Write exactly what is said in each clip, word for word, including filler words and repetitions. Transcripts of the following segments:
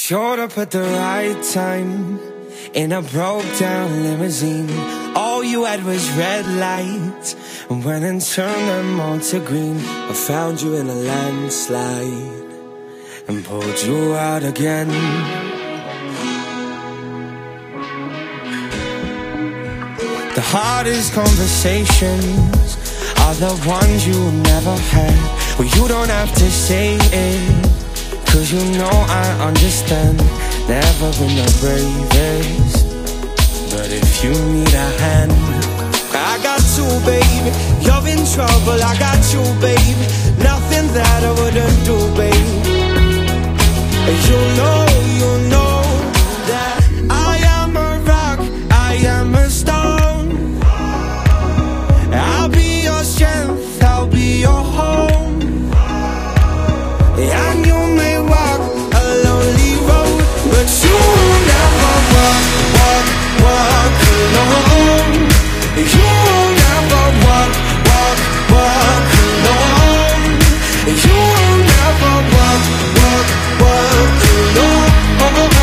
Showed up at the right time in a broke down limousine. All you had was red lights, and went and turned them all to green. I found you in a landslide and pulled you out again. The hardest conversations are the ones you never had. Well, you don't have to say it, 'cause you know I understand. Never been the bravest, but if you need a hand, I got you, baby. You're in trouble, I got you, baby. Nothing that I wouldn't do, baby. You know, you know that I am a rock, I am a stone. I'll be your strength, I'll be your home. And you may walk a lonely road, but you will never walk, walk, walk alone. You will never walk, walk, walk alone. You will never walk, walk, walk alone. Oh, oh, oh,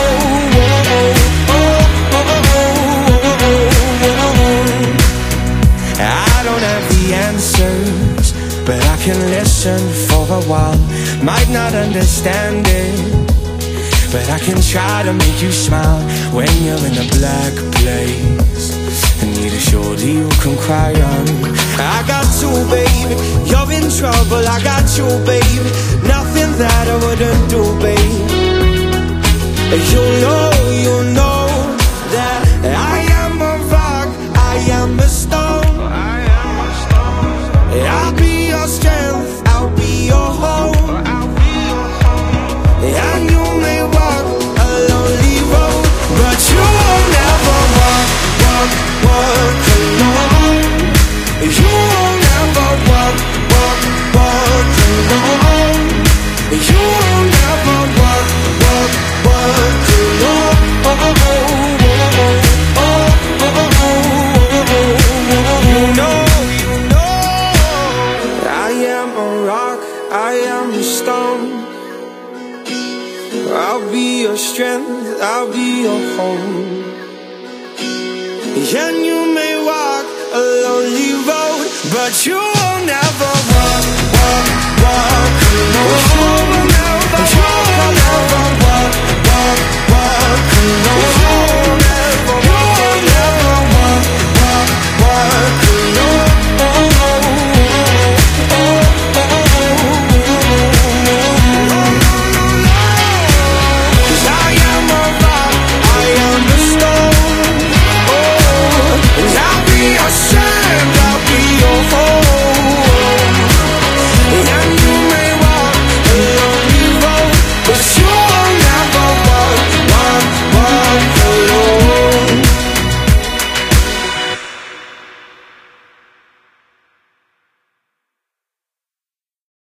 oh, oh, oh. I don't have the answers, but I can listen for a while. Might not understand it, but I can try to make you smile when you're in a black place and need a shoulder you can cry on. I got you, baby. You're in trouble, I got you, baby. Nothing that I wouldn't do, baby. You know, you know that I am a rock, I am a stone. I'll be your strength, I'll be your home. And you may walk a lonely road, but you will never walk, walk, walk alone. You will never walk, walk, walk alone. You will never walk, walk, walk alone. Oh, oh, oh, oh, oh, oh, oh, oh. You know, you know, I am a rock, I am a stone. I'll be your strength, I'll be your home. And you may walk a lonely road, but you will never walk.